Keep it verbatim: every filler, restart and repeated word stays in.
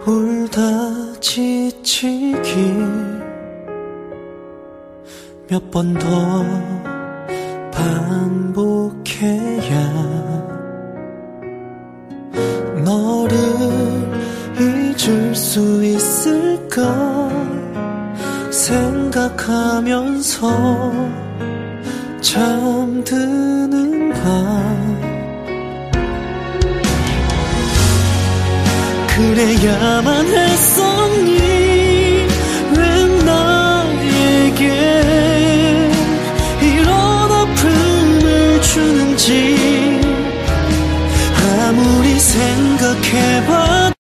울다 지치기 몇 번 더 반복해야 너를 잊을 수 있을까 생각하면서 잠드는 밤 그래야만 했었니